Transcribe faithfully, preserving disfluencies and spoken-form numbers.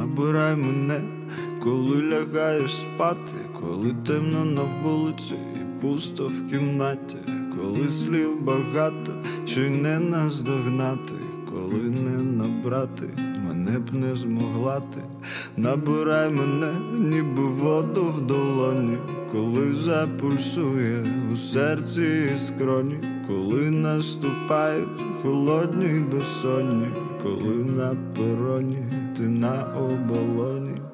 Набирай мене, коли лягаєш спати, коли темно на вулиці і пусто в кімнаті, коли слів багато, що й не наздогнати, коли не набрати, мене б не змогла ти. Набирай мене, ніби воду в долоні, коли запульсує у серці і скроні, коли наступають холодні й безсонні, коли на пероні ти на оболоні.